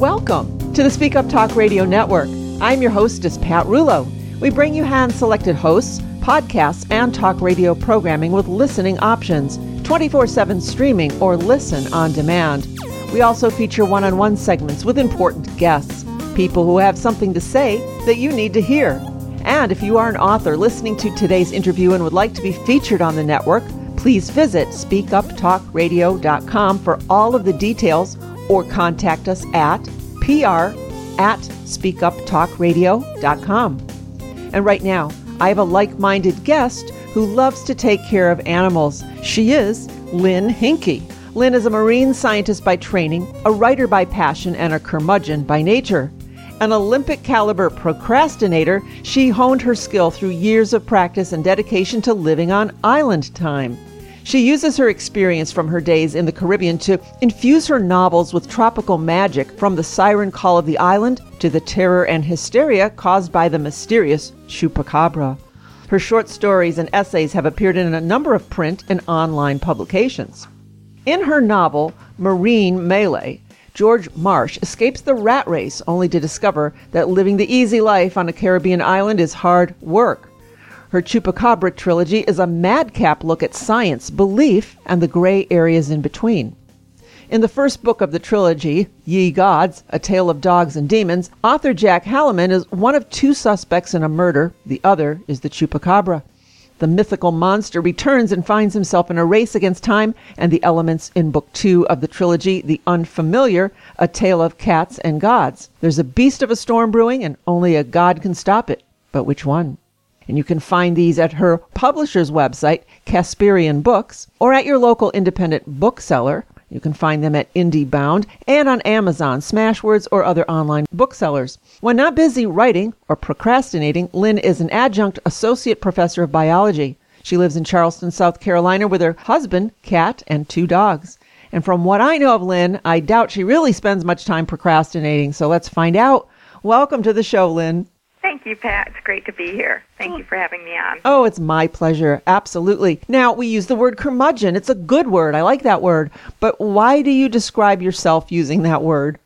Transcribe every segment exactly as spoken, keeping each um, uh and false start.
Welcome to the Speak Up Talk Radio Network. I'm your hostess, Pat Rulo. We bring you hand-selected hosts, podcasts, and talk radio programming with listening options, twenty-four seven streaming or listen on demand. We also feature one-on-one segments with important guests, people who have something to say that you need to hear. And if you are an author listening to today's interview and would like to be featured on the network, please visit speak up talk radio dot com for all of the details or contact us at P R at speak up talk radio dot com. And right now, I have a like-minded guest who loves to take care of animals. She is Lynn Hinke. Lynn is a marine scientist by training, a writer by passion, and a curmudgeon by nature. An Olympic-caliber procrastinator, she honed her skill through years of practice and dedication to living on island time. She uses her experience from her days in the Caribbean to infuse her novels with tropical magic, from the siren call of the island to the terror and hysteria caused by the mysterious chupacabra. Her short stories and essays have appeared in a number of print and online publications. In her novel, Marine Melee, George Marsh escapes the rat race only to discover that living the easy life on a Caribbean island is hard work. Her Chupacabra trilogy is a madcap look at science, belief, and the gray areas in between. In the first book of the trilogy, Ye Gods, A Tale of Dogs and Demons, author Jack Halloman is one of two suspects in a murder. The other is the Chupacabra. The mythical monster returns and finds himself in a race against time and the elements in book two of the trilogy, The Unfamiliar, A Tale of Cats and Gods. There's a beast of a storm brewing and only a god can stop it. But which one? And you can find these at her publisher's website, Casperian Books, or at your local independent bookseller. You can find them at IndieBound and on Amazon, Smashwords, or other online booksellers. When not busy writing or procrastinating, Lynn is an adjunct associate professor of biology. She lives in Charleston, South Carolina, with her husband, cat, and two dogs. And from what I know of Lynn, I doubt she really spends much time procrastinating. So let's find out. Welcome to the show, Lynn. Thank you, Pat. It's great to be here. Thank you for having me on. Oh, it's my pleasure. Absolutely. Now, we use the word curmudgeon. It's a good word. I like that word. But why do you describe yourself using that word?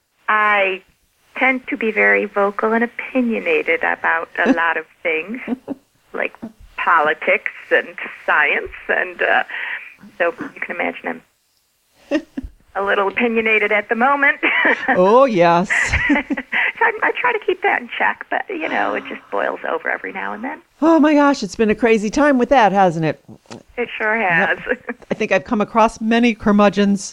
I tend to be very vocal and opinionated about a lot of things, like politics and science. And uh, so you can imagine I'm a little opinionated at the moment. Oh, yes. I, I try to keep that in check, but, you know, it just boils over every now and then. Oh, my gosh, it's been a crazy time with that, hasn't it? It sure has. Yep. I think I've come across many curmudgeons.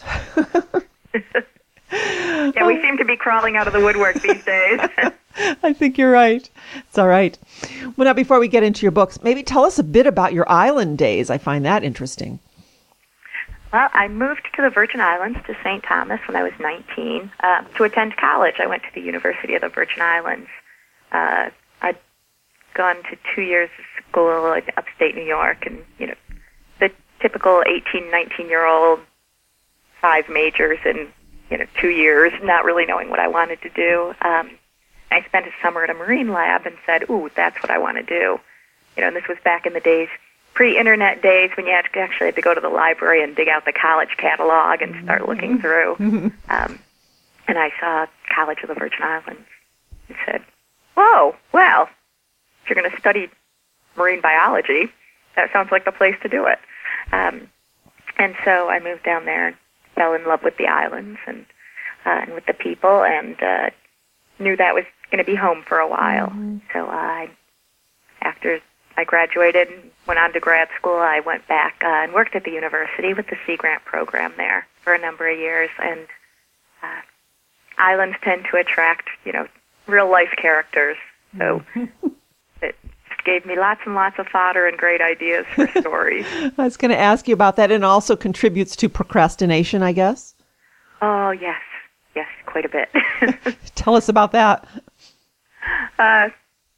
Yeah, we seem to be crawling out of the woodwork these days. I think you're right. It's all right. Well, now, before we get into your books, maybe tell us a bit about your island days. I find that interesting. Well, I moved to the Virgin Islands, to Saint Thomas, when I was nineteen, uh, to attend college. I went to the University of the Virgin Islands. Uh, I'd gone to two years of school in upstate New York, and, you know, the typical eighteen, nineteen-year-old, five majors in, you know, two years, not really knowing what I wanted to do. Um, I spent a summer at a marine lab and said, ooh, that's what I want to do. You know, and this was back in the days, pre-internet days, when you had to actually had to go to the library and dig out the college catalog and start looking through. Um, and I saw College of the Virgin Islands and said, whoa, well, if you're going to study marine biology, that sounds like the place to do it. Um, and so I moved down there and fell in love with the islands and, uh, and with the people, and uh, knew that was going to be home for a while. Mm-hmm. So I, after I graduated and went on to grad school, I went back uh, and worked at the university with the Sea Grant program there for a number of years. And uh, islands tend to attract, you know, real-life characters. So it gave me lots and lots of fodder and great ideas for stories. I was going to ask you about that, and also contributes to procrastination, I guess? Oh, yes. Yes, quite a bit. Tell us about that. Uh,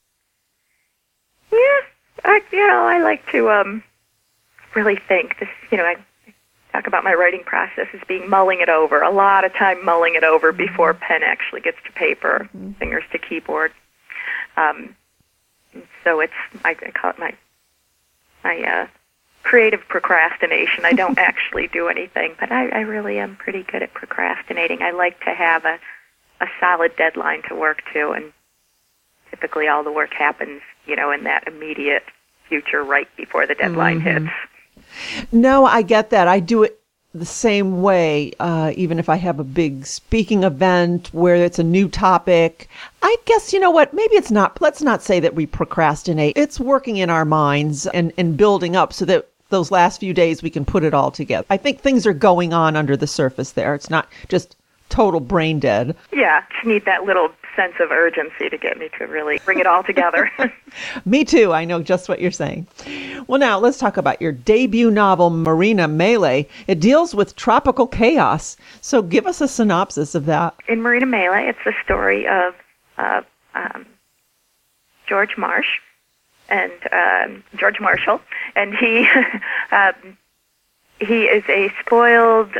yeah. I, you know, I like to um, really think. This, you know, I talk about my writing process as being mulling it over. A lot of time mulling it over before pen actually gets to paper, mm-hmm. fingers to keyboard. Um, so it's I, I call it my my uh, creative procrastination. I don't actually do anything, but I, I really am pretty good at procrastinating. I like to have a a solid deadline to work to, and typically all the work happens, you know, in that immediate future right before the deadline Mm-hmm. hits. No, I get that. I do it the same way, uh, even if I have a big speaking event where it's a new topic. I guess, you know what, maybe it's not, let's not say that we procrastinate. It's working in our minds and, and building up so that those last few days we can put it all together. I think things are going on under the surface there. It's not just total brain dead. Yeah, just need that little sense of urgency to get me to really bring it all together. Me too. I know just what you're saying. Well, now let's talk about your debut novel, Marina Melee. It deals with tropical chaos. So give us a synopsis of that. In Marina Melee, it's the story of uh, um, George Marsh and um, George Marshall, and he um, he is a spoiled,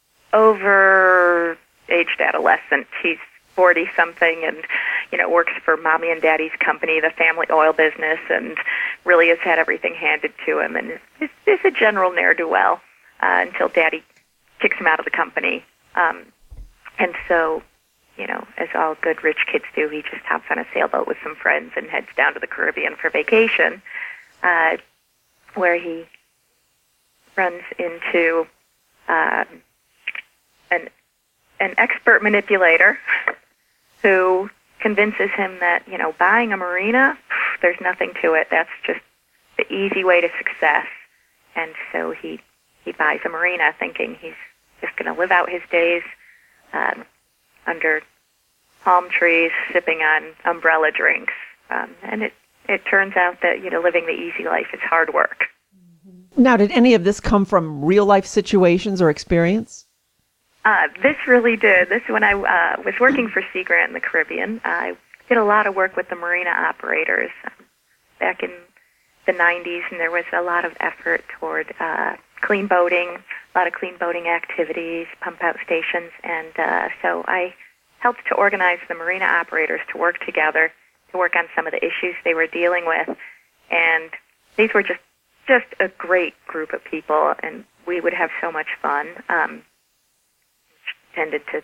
over-aged adolescent. He's forty-something and, you know, works for Mommy and Daddy's company, the family oil business, and really has had everything handed to him, and is, is a general ne'er-do-well uh, until Daddy kicks him out of the company. Um, and so, you know, as all good rich kids do, he just hops on a sailboat with some friends and heads down to the Caribbean for vacation, uh, where he runs into uh, an an expert manipulator who convinces him that, you know, buying a marina, there's nothing to it. That's just the easy way to success. And so he he buys a marina thinking he's just going to live out his days um, under palm trees, sipping on umbrella drinks. Um, and it, it turns out that, you know, living the easy life is hard work. Now, did any of this come from real-life situations or experience? Uh, this really did. This when I uh, was working for Sea Grant in the Caribbean. I did a lot of work with the marina operators um, back in the nineties, and there was a lot of effort toward uh, clean boating, a lot of clean boating activities, pump-out stations, and uh, so I helped to organize the marina operators to work together to work on some of the issues they were dealing with, and these were just just a great group of people, and we would have so much fun. Um, tended to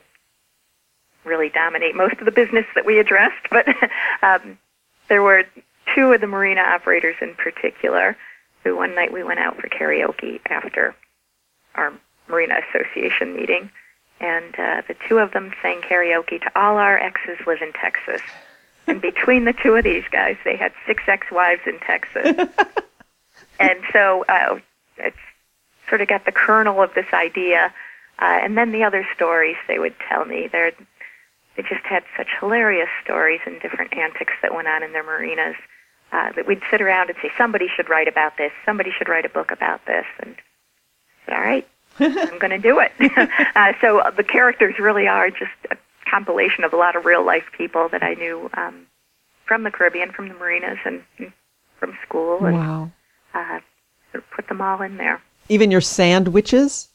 really dominate most of the business that we addressed, but um, there were two of the marina operators in particular who one night we went out for karaoke after our Marina Association meeting, and uh, the two of them sang karaoke to All Our Exes Live in Texas. And between the two of these guys, they had six ex-wives in Texas. And so uh, it's sort of got the kernel of this idea. Uh, and then the other stories they would tell me, they're, they just had such hilarious stories and different antics that went on in their marinas uh, that we'd sit around and say, somebody should write about this, somebody should write a book about this. And I said, all right, I'm going to do it. uh, so uh, the characters really are just a compilation of a lot of real-life people that I knew um, from the Caribbean, from the marinas, and, and from school. And, Wow. uh, sort of put them all in there. Even your sandwiches?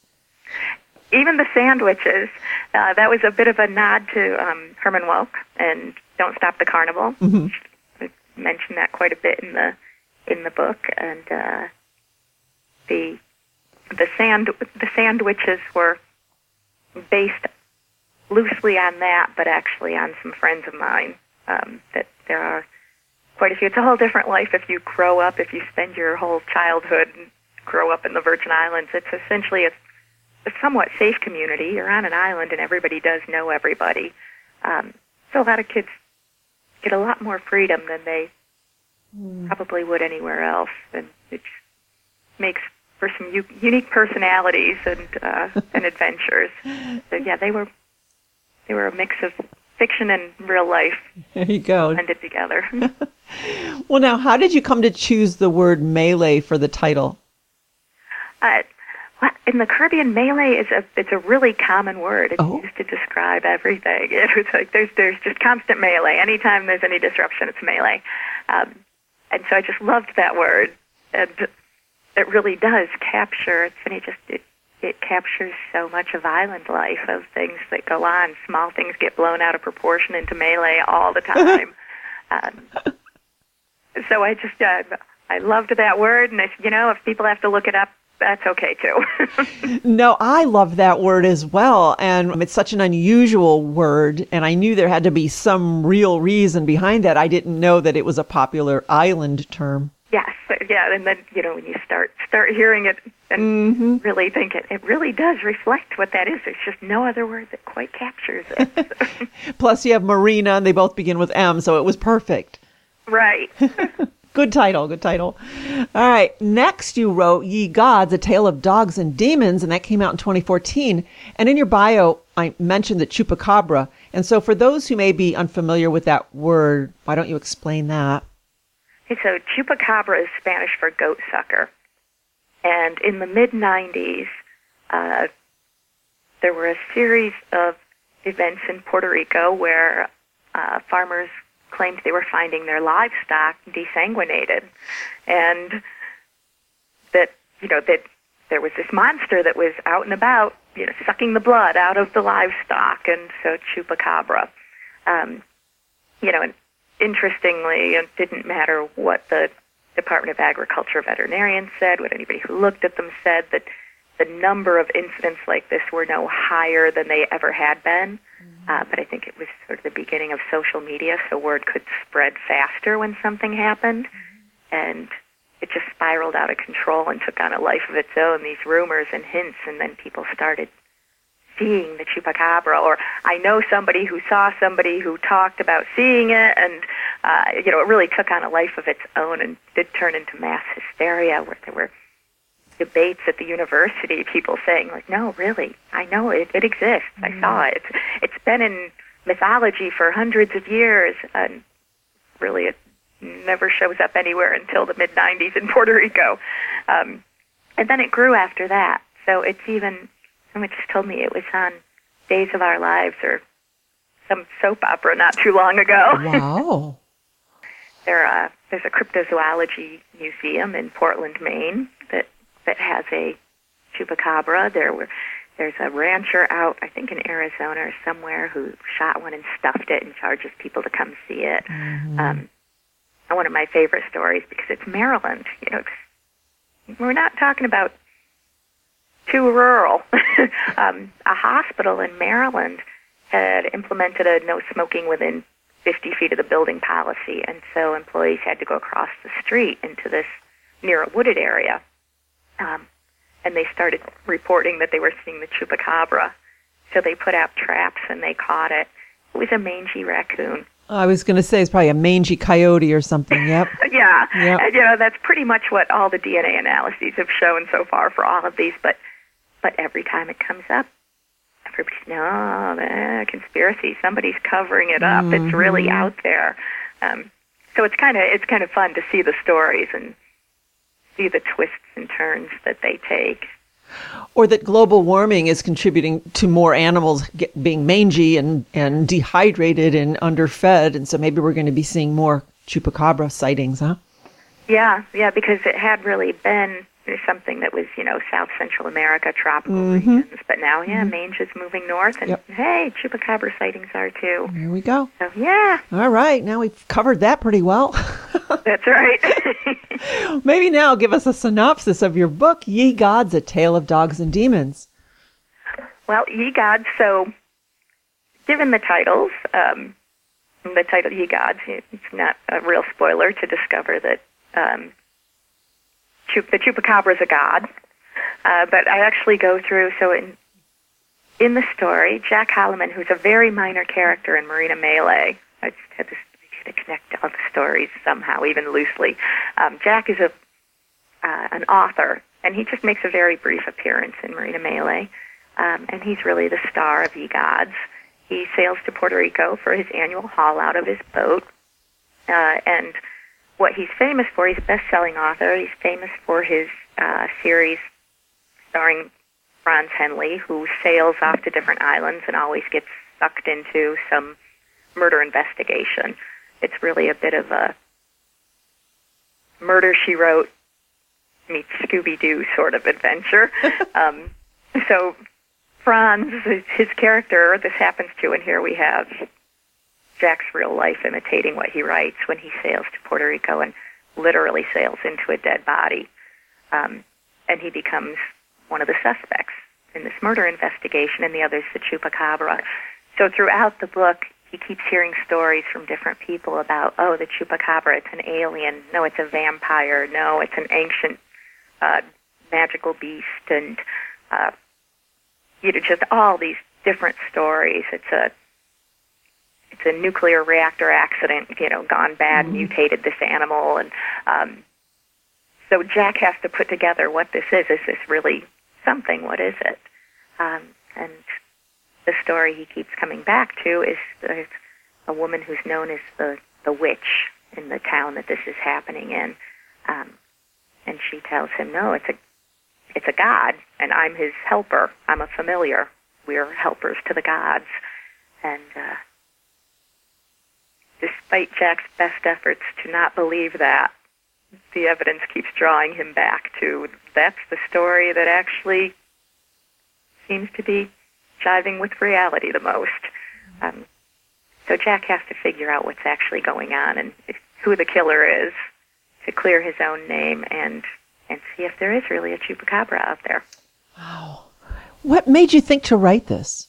Even the sandwiches, uh, that was a bit of a nod to um, Herman Wouk and Don't Stop the Carnival. Mm-hmm. I mentioned that quite a bit in the in the book, and uh, the the sand the sandwiches were based loosely on that, but actually on some friends of mine. Um, that there are quite a few. It's a whole different life if you grow up, if you spend your whole childhood and grow up in the Virgin Islands. It's essentially a a somewhat safe community. You're on an island and everybody does know everybody. Um, so a lot of kids get a lot more freedom than they mm. probably would anywhere else. And it makes for some u- unique personalities and uh, and adventures. So yeah, they were they were a mix of fiction and real life. There you go. Blended together. Well, now, how did you come to choose the word Melee for the title? Uh, In the Caribbean, melee is a it's a really common word. It's oh. used to describe everything. It's like there's there's just constant melee. Anytime there's any disruption, it's melee. Um, and so I just loved that word, and it really does capture. It's funny, just it it captures so much of island life, of things that go on. Small things get blown out of proportion into melee all the time. um, so I just uh, I loved that word, and if you know if people have to look it up, that's okay too. No, I love that word as well. And it's such an unusual word. And I knew there had to be some real reason behind that. I didn't know that it was a popular island term. Yes, yeah, and then, you know, when you start start hearing it and mm-hmm. really think it, it really does reflect what that is. There's just no other word that quite captures it. Plus you have Marina, and they both begin with M, so it was perfect. Right. Good title, good title. All right, next you wrote Ye Gods, A Tale of Dogs and Demons, and that came out in twenty fourteen. And in your bio, I mentioned the chupacabra. And so for those who may be unfamiliar with that word, why don't you explain that? Okay, so chupacabra is Spanish for goat sucker. And in the mid nineties, uh, there were a series of events in Puerto Rico where uh, farmers claimed they were finding their livestock desanguinated, and that, you know, that there was this monster that was out and about, you know, sucking the blood out of the livestock, and so chupacabra. Um, you know, and interestingly, it didn't matter what the Department of Agriculture veterinarians said, what anybody who looked at them said, that the number of incidents like this were no higher than they ever had been. Mm-hmm. Uh, but I think it was sort of the beginning of social media, so word could spread faster when something happened. Mm-hmm. And it just spiraled out of control and took on a life of its own, these rumors and hints, and then people started seeing the chupacabra, or I know somebody who saw somebody who talked about seeing it, and uh, you know, it really took on a life of its own and did turn into mass hysteria, where there were debates at the university, people saying, like, no, really, I know it, it exists. Mm-hmm. I saw it. It's, it's been in mythology for hundreds of years, and really it never shows up anywhere until the mid nineties in Puerto Rico. Um, and then it grew after that. So it's even, someone just told me it was on Days of Our Lives or some soap opera not too long ago. Wow. there, uh, there's a cryptozoology museum in Portland, Maine that that has a chupacabra. There were, there's a rancher out, I think in Arizona or somewhere, who shot one and stuffed it and charges people to come see it. Mm-hmm. Um, and one of my favorite stories, because it's Maryland. You know, it's, we're not talking about too rural. um, a hospital in Maryland had implemented a no smoking within fifty feet of the building policy, and so employees had to go across the street into this near a wooded area. Um, and they started reporting that they were seeing the chupacabra. So they put out traps and they caught it. It was a mangy raccoon. I was going to say it's probably a mangy coyote or something. Yep. yeah. Yep. And, you know, that's pretty much what all the D N A analyses have shown so far for all of these. But but every time it comes up, everybody's, no, eh, conspiracy. Somebody's covering it up. Mm-hmm. It's really out there. Um, so it's kind of it's kind of fun to see the stories and see the twists and turns that they take. Or that global warming is contributing to more animals get, being mangy and, and dehydrated and underfed, and so maybe we're going to be seeing more chupacabra sightings, huh? Yeah, yeah, because it had really been something that was, you know, South Central America, tropical mm-hmm. regions, but now, yeah, mm-hmm. mange is moving north, and yep. hey, chupacabra sightings are too. There we go. So, yeah. All right, now we've covered that pretty well. That's right. Maybe now give us a synopsis of your book, Ye Gods, A Tale of Dogs and Demons. Well, Ye Gods, so given the titles, um, the title Ye Gods, it's not a real spoiler to discover that um, chup- the chupacabra is a god, uh, but I actually go through, so in in the story, Jack Holloman, who's a very minor character in Marina Melee, I just had to, to connect all the stories somehow, even loosely. Um, Jack is a uh, an author, and he just makes a very brief appearance in Marina Melee, um, and he's really the star of Ye Gods. He sails to Puerto Rico for his annual haul out of his boat, uh, and what he's famous for, he's a best-selling author. He's famous for his uh, series starring Franz Henley, who sails off to different islands and always gets sucked into some murder investigation. It's really a bit of a Murder, She Wrote meets Scooby-Doo sort of adventure. um, so Franz, his character, this happens to, and here we have Jack's real life imitating what he writes when he sails to Puerto Rico and literally sails into a dead body. Um, and he becomes one of the suspects in this murder investigation, and the other's the Chupacabra. So throughout the book, he keeps hearing stories from different people about, oh, the Chupacabra, it's an alien. No, it's a vampire. No, it's an ancient uh, magical beast. And, uh, you know, just all these different stories. It's a it's a nuclear reactor accident, you know, gone bad, mm-hmm. mutated this animal. And um, so Jack has to put together what this is. Is this really something? What is it? Um, and the story he keeps coming back to is there's a woman who's known as the, the witch in the town that this is happening in. Um, and she tells him, no, it's a it's a god, and I'm his helper. I'm a familiar. We're helpers to the gods. And uh, despite Jack's best efforts to not believe that, the evidence keeps drawing him back to that's the story that actually seems to be jiving with reality the most. Um, so Jack has to figure out what's actually going on and if, who the killer is to clear his own name and and see if there is really a Chupacabra out there. Wow. What made you think to write this?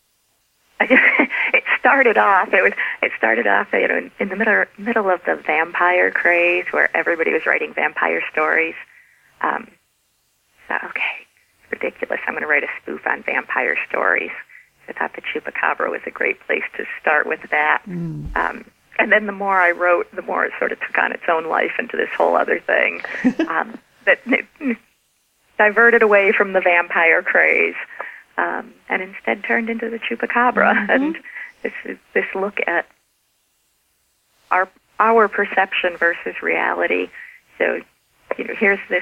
It started off, it was, it started off you know, in, in the middle, middle of the vampire craze where everybody was writing vampire stories. Um, so, okay, it's ridiculous. I'm going to write a spoof on vampire stories. I thought the Chupacabra was a great place to start with that. Mm. Um, and then the more I wrote, the more it sort of took on its own life into this whole other thing um, that diverted away from the vampire craze um, and instead turned into the Chupacabra. Mm-hmm. And this is this look at our our perception versus reality. So, you know, here's this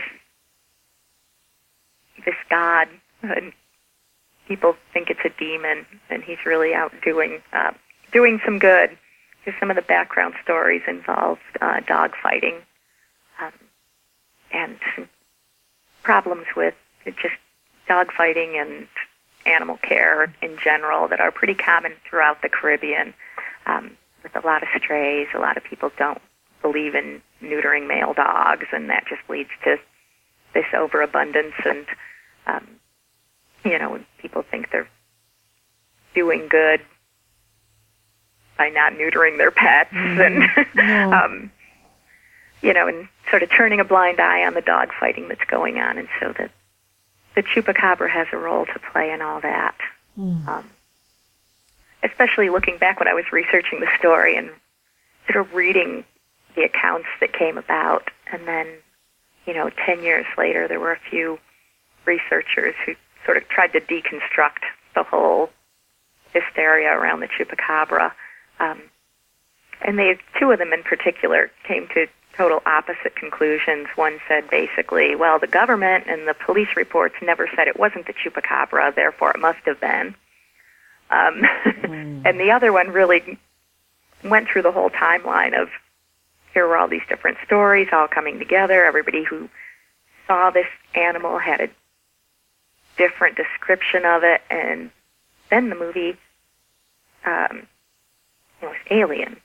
this god, and people think it's a demon, and he's really out doing uh, doing some good. Because some of the background stories involved uh, dog fighting um, and some problems with just dog fighting and animal care in general that are pretty common throughout the Caribbean. Um, with a lot of strays, a lot of people don't believe in neutering male dogs, and that just leads to this overabundance. And um, you know, when people think they're doing good by not neutering their pets, mm, and no. um, you know, and sort of turning a blind eye on the dog fighting that's going on, and so that the Chupacabra has a role to play in all that. Mm. Um, especially looking back when I was researching the story and sort of reading the accounts that came about, and then, you know, ten years later, there were a few researchers who sort of tried to deconstruct the whole hysteria around the Chupacabra. Um, and they, two of them in particular came to total opposite conclusions. One said basically, well, the government and the police reports never said it wasn't the Chupacabra, therefore it must have been. Um, mm. And the other one really went through the whole timeline of here were all these different stories all coming together. Everybody who saw this animal had a different description of it, and then the movie um, it was Alien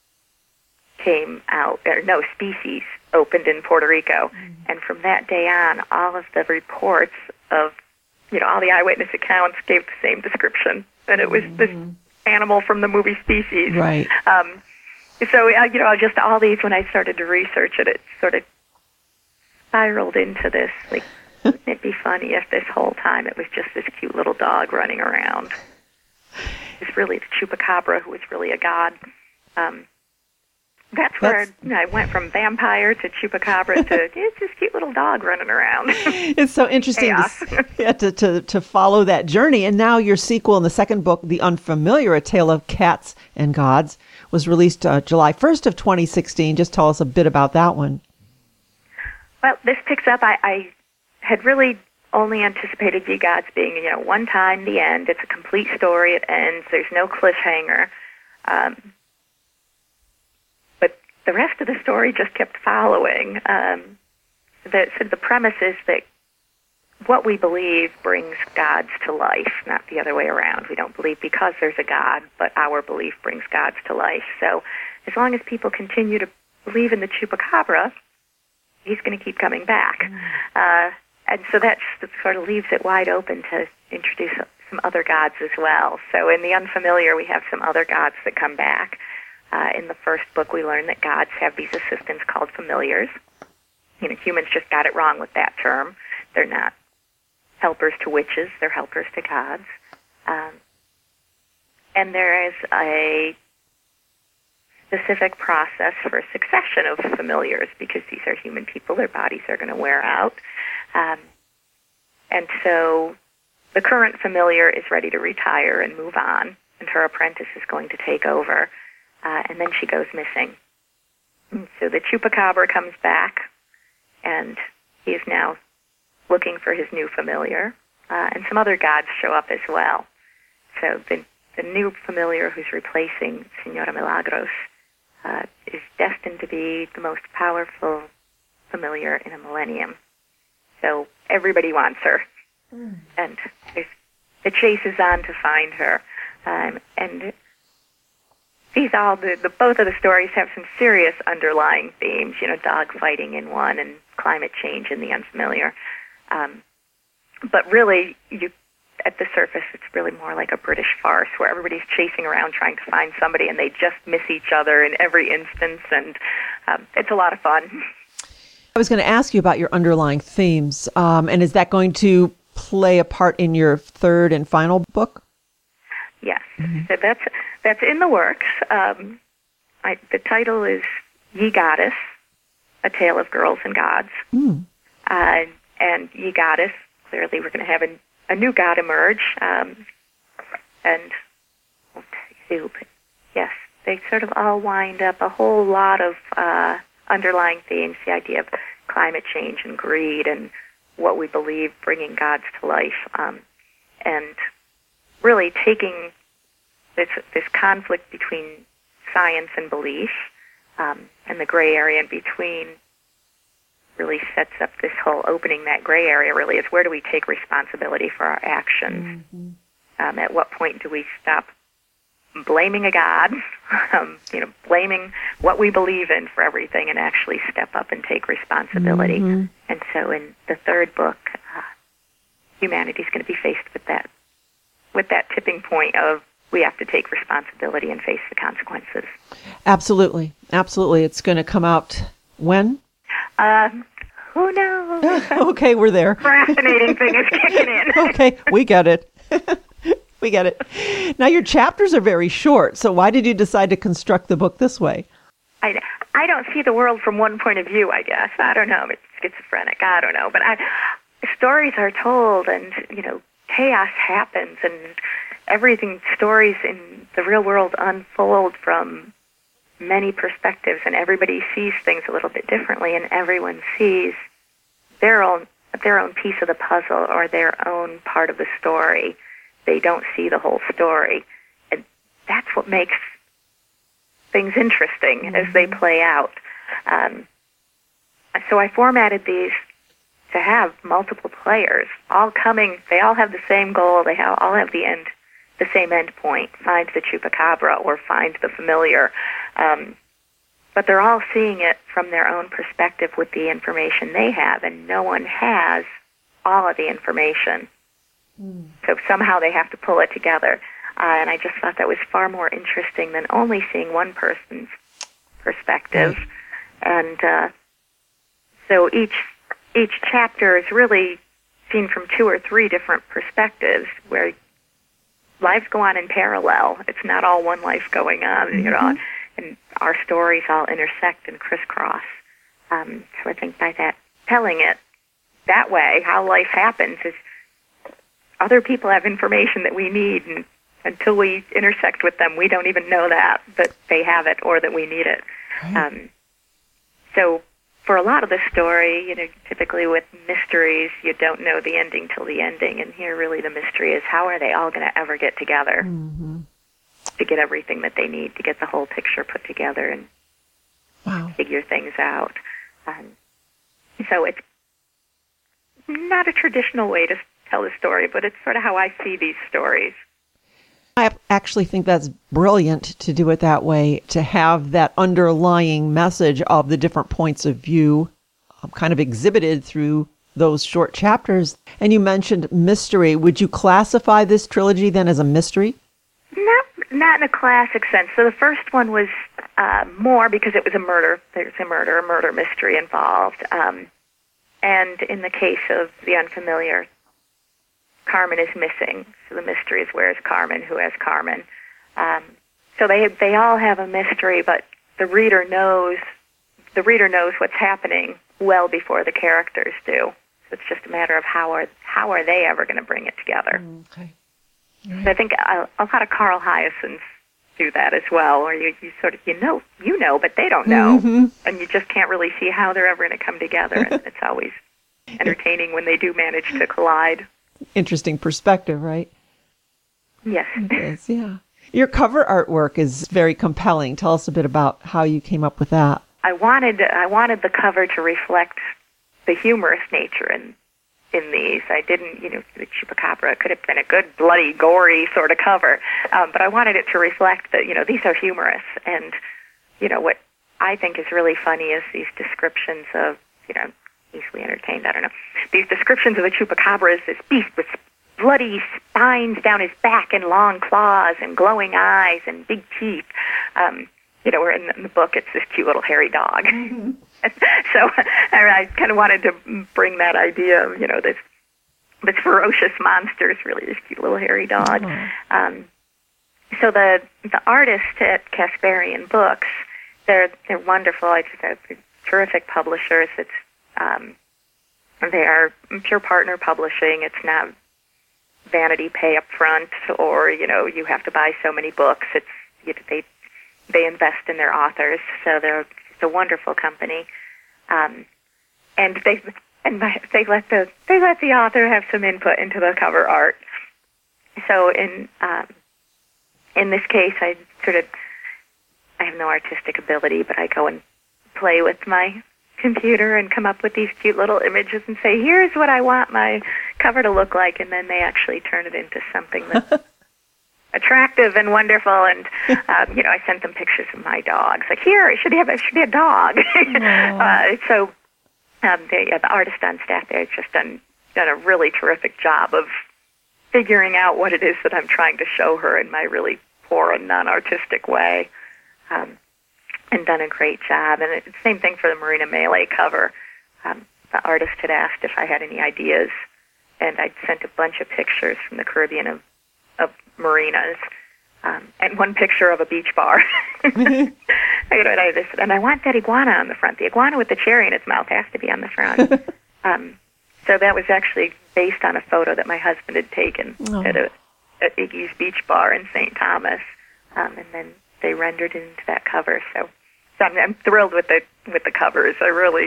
came out, or no, Species opened in Puerto Rico, mm. and from that day on, all of the reports of, you know, all the eyewitness accounts gave the same description, and it was mm. this animal from the movie Species. Right. Um, so, uh, you know, just all these, when I started to research it, it sort of spiraled into this, like, wouldn't it be funny if this whole time it was just this cute little dog running around? It's really the Chupacabra who was really a god. Um, that's where that's... You know, I went from vampire to Chupacabra to it's this cute little dog running around. It's so interesting to, yeah, to, to, to follow that journey. And now your sequel in the second book, The Unfamiliar, A Tale of Cats and Gods, was released uh, July first of twenty sixteen. Just tell us a bit about that one. Well, this picks up, I, I had really only anticipated Ye Gods being, you know, one time, the end. It's a complete story. It ends. There's no cliffhanger. Um, but the rest of the story just kept following. Um, the, so the premise is that what we believe brings gods to life, not the other way around. We don't believe because there's a god, but our belief brings gods to life. So as long as people continue to believe in the Chupacabra, he's going to keep coming back. Mm. Uh, and so that sort of leaves it wide open to introduce some other gods as well. So in the unfamiliar, we have some other gods that come back. Uh, in the first book, we learn that gods have these assistants called familiars. You know, humans just got it wrong with that term. They're not helpers to witches; they're helpers to gods. Um, and there is a specific process for a succession of familiars because these are human people; their bodies are going to wear out. Um, and so the current familiar is ready to retire and move on, and her apprentice is going to take over. Uh, and then she goes missing. And so the chupacabra comes back, and he is now looking for his new familiar. Uh, and some other gods show up as well. So the, the new familiar who's replacing Senora Milagros uh, is destined to be the most powerful familiar in a millennium. So everybody wants her. Mm. And the chase is on to find her. Um, and these all, the, the both of the stories have some serious underlying themes, you know, dog fighting in one and climate change in the unfamiliar. Um, but really, you at the surface, it's really more like a British farce where everybody's chasing around trying to find somebody, and they just miss each other in every instance, and um, it's a lot of fun. I was going to ask you about your underlying themes, um, and is that going to play a part in your third and final book? Yes, mm-hmm. so that's that's in the works. Um, I, the title is Ye Goddess, A Tale of Girls and Gods. Mm. Uh, and Ye Goddess, clearly we're going to have a, a new god emerge. Um, and, yes, they sort of all wind up a whole lot of uh, underlying themes, the idea of climate change and greed and what we believe bringing gods to life. Um, and really taking this this conflict between science and belief, um, and the gray area in between really sets up this whole opening. That gray area really is, where do we take responsibility for our actions? Mm-hmm. Um, at what point do we stop blaming a god, um, you know, blaming what we believe in for everything, and actually step up and take responsibility? Mm-hmm. And so in the third book, uh, humanity's going to be faced with that with that tipping point of we have to take responsibility and face the consequences. Absolutely. Absolutely. It's going to come out when? Uh, who knows? Okay, we're there. Fascinating thing is kicking in. Okay, we get it. We get it. Now, your chapters are very short, so why did you decide to construct the book this way? I, I don't see the world from one point of view, I guess. I don't know. It's schizophrenic. I don't know. But I, stories are told, and, you know, chaos happens, and everything, stories in the real world unfold from many perspectives, and everybody sees things a little bit differently, and everyone sees their own their own piece of the puzzle or their own part of the story. They don't see the whole story, and that's what makes things interesting mm-hmm. as they play out. Um, so I formatted these to have multiple players, all coming. They all have the same goal. They have, all have the end, the same end point: find the chupacabra or find the familiar. Um, but they're all seeing it from their own perspective with the information they have, and no one has all of the information. Mm. So somehow they have to pull it together. Uh, and I just thought that was far more interesting than only seeing one person's perspective. Mm. And uh, so each each chapter is really seen from two or three different perspectives, where lives go on in parallel. It's not all one life going on, mm-hmm. you know, and our stories all intersect and crisscross. Um, so I think by that, telling it that way, how life happens, is other people have information that we need, and until we intersect with them, we don't even know that, that they have it or that we need it. Right. Um, so for a lot of the story, you know, typically with mysteries, you don't know the ending till the ending, and here really the mystery is, how are they all going to ever get together mm-hmm. to get everything that they need to get the whole picture put together and wow. figure things out. Um, so it's not a traditional way to tell the story, but it's sort of how I see these stories. I actually think that's brilliant to do it that way, to have that underlying message of the different points of view um, kind of exhibited through those short chapters. And you mentioned mystery. Would you classify this trilogy then as a mystery? Not, not in a classic sense. So the first one was uh, more because it was a murder. There's a murder, a murder mystery involved. Um, and in the case of The Unfamiliar, Carmen is missing. So the mystery is, where is Carmen? Who has Carmen? Um, so they they all have a mystery, but the reader knows the reader knows what's happening well before the characters do. So it's just a matter of how are how are they ever going to bring it together. Okay. So I think a, a lot of Carl Hiaasen's do that as well, where you, you sort of you know you know, but they don't know, Mm-hmm. and you just can't really see how they're ever going to come together. And it's always entertaining when they do manage to collide. Interesting perspective, right? Yes. Yes, yeah. Your cover artwork is very compelling. Tell us a bit about how you came up with that. I wanted I wanted the cover to reflect the humorous nature in in these. I didn't, you know, the Chupacabra could have been a good, bloody, gory sort of cover, um, but I wanted it to reflect that, you know, these are humorous. And, you know, what I think is really funny is these descriptions of, you know, easily entertained, I don't know, these descriptions of the Chupacabra as this beast with bloody spines down his back and long claws and glowing eyes and big teeth. Um, you know, where in the, in the book it's this cute little hairy dog. Mm-hmm. So I, I kind of wanted to bring that idea of, you know, this this ferocious monster is really this cute little hairy dog. Mm-hmm. Um, so the the artists at Casparian Books, they're they're wonderful. I just have terrific publishers. It's um, they are pure partner publishing. It's not vanity pay up front, or, you know, you have to buy so many books. It's you know, they they invest in their authors, so they're it's a wonderful company, um, and they and they let the they let the author have some input into the cover art. So in um, in this case, I sort of I have no artistic ability, but I go and play with my computer and come up with these cute little images and say, here's what I want my cover to look like, and then they actually turn it into something that's attractive and wonderful. And um, you know, I sent them pictures of my dogs. Like, here, it should have it should be a dog. uh, so um, they, yeah, the artist on staff there has just done done a really terrific job of figuring out what it is that I'm trying to show her in my really poor and non-artistic way. Um, and done a great job. And it's the same thing for the Marina Melee cover. Um, the artist had asked if I had any ideas, and I'd sent a bunch of pictures from the Caribbean of, of marinas, um, and one picture of a beach bar. Mm-hmm. I, and, I, and I want that iguana on the front. The iguana with the cherry in its mouth has to be on the front. um, so that was actually based on a photo that my husband had taken oh. at, a, at Iggy's Beach Bar in Saint Thomas, um, and then they rendered it into that cover. So. So I'm, I'm thrilled with the with the covers. I really,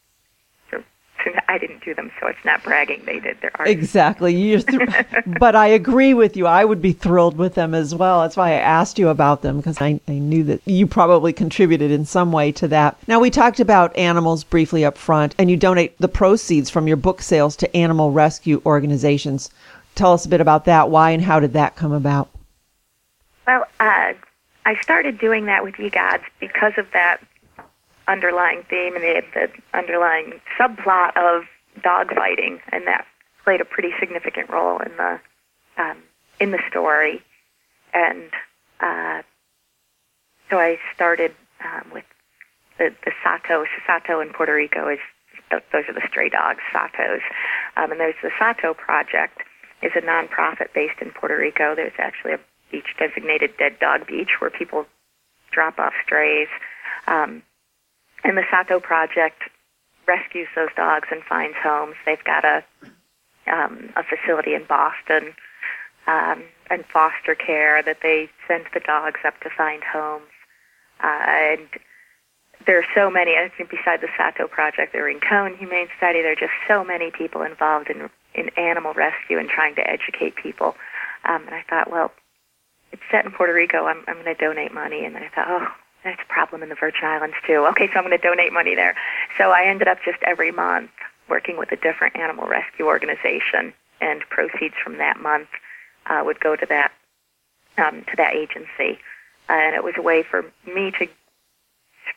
I didn't do them, so it's not bragging. They did their art. Exactly. You're th- but I agree with you. I would be thrilled with them as well. That's why I asked you about them, because I, I knew that you probably contributed in some way to that. Now, we talked about animals briefly up front, and you donate the proceeds from your book sales to animal rescue organizations. Tell us a bit about that. Why and how did that come about? Well, uh, I started doing that with Ye Gods because of that underlying theme and the, the underlying subplot of dogfighting, and that played a pretty significant role in the um, in the story. And uh, so I started um, with the, the Sato. Sato in Puerto Rico is those are the stray dogs, Satos. Um, and there's the Sato Project, is a nonprofit based in Puerto Rico. There's actually a beach designated Dead Dog Beach where people drop off strays. Um, and the Sato Project rescues those dogs and finds homes. They've got a um, a facility in Boston um, and foster care that they send the dogs up to find homes. Uh, and there are so many, I think besides the Sato Project, the Rincon Humane Society, there are just so many people involved in, in animal rescue and trying to educate people. Um, and I thought, well, it's set in Puerto Rico. I'm, I'm going to donate money. And then I thought, oh, that's a problem in the Virgin Islands, too. Okay, so I'm going to donate money there. So I ended up just every month working with a different animal rescue organization, and proceeds from that month uh, would go to that um, to that agency. Uh, and it was a way for me to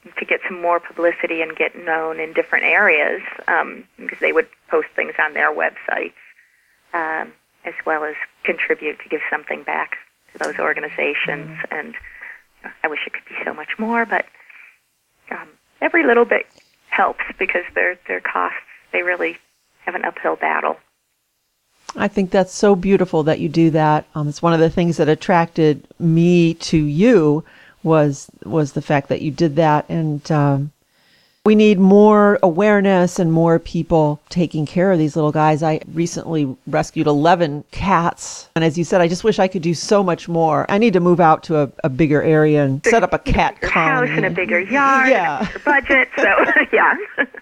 to get some more publicity and get known in different areas, um, because they would post things on their websites, um, as well as contribute to give something back to those organizations. Mm-hmm. And I wish it could be so much more, but um, every little bit helps, because their their costs, they really have an uphill battle. I think that's so beautiful that you do that. Um, it's one of the things that attracted me to you was was the fact that you did that. And um, we need more awareness and more people taking care of these little guys. I recently rescued eleven cats. And as you said, I just wish I could do so much more. I need to move out to a, a bigger area and set up a cat colony. House and a bigger yard, yeah. And a bigger budget. So, yeah.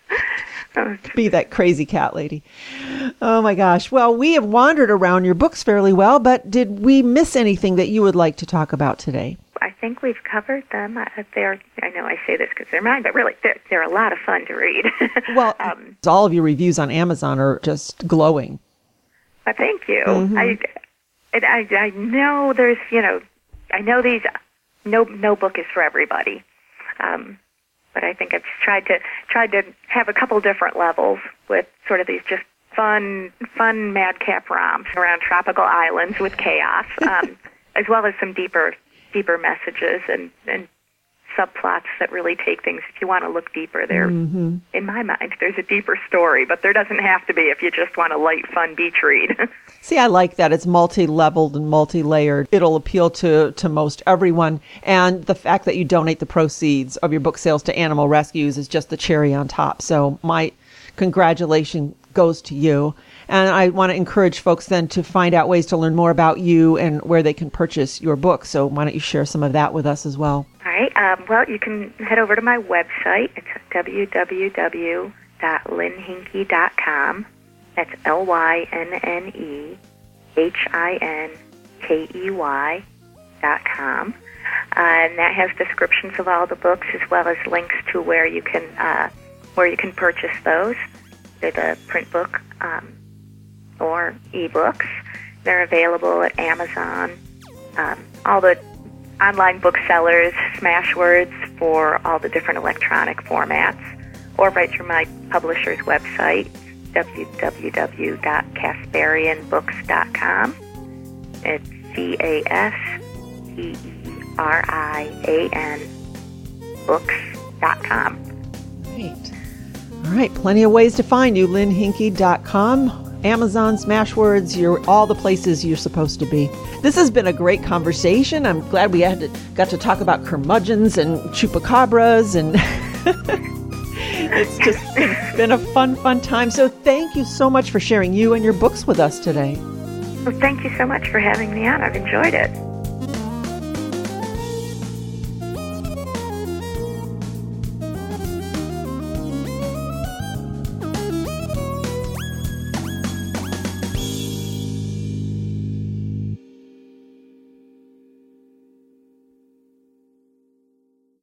Be that crazy cat lady. Oh my gosh. Well, we have wandered around your books fairly well, but did we miss anything that you would like to talk about today? I think we've covered them. They're, I know I say this because they're mine, but really, they're, they're a lot of fun to read. Well, um, all of your reviews on Amazon are just glowing. Uh, thank you. Mm-hmm. I, I, I know there's, you know, I know these, no, no book is for everybody. Um, But I think I've tried to tried to have a couple different levels with sort of these just fun, fun madcap romps around tropical islands with chaos, um, as well as some deeper, deeper messages and, and subplots that really take things. If you want to look deeper, there, mm-hmm. in my mind, there's a deeper story, but there doesn't have to be if you just want a light, fun beach read. See, I like that. It's multi-leveled and multi-layered. It'll appeal to, to most everyone. And the fact that you donate the proceeds of your book sales to animal rescues is just the cherry on top. So my congratulations goes to you. And I want to encourage folks then to find out ways to learn more about you and where they can purchase your book. So why don't you share some of that with us as well? All right. Um, well, you can head over to my website. It's w w w dot lynn hinkey dot com. That's L Y N N E H I N K E Y dot com. Uh, and that has descriptions of all the books as well as links to where you can uh, where you can purchase those. They're the print book um, or ebooks. They're available at Amazon, um, all the online booksellers, Smashwords for all the different electronic formats, or right through my publisher's website, w w w dot casparian books dot com. It's C A S P E R I A N books dot com. Great. All right, plenty of ways to find you, lynn hinkey dot com, Amazon, Smashwords, you're all the places you're supposed to be. This has been a great conversation. I'm glad we had to, got to talk about curmudgeons and chupacabras, and it's just been, been a fun, fun time. So thank you so much for sharing you and your books with us today. Well, thank you so much for having me on. I've enjoyed it.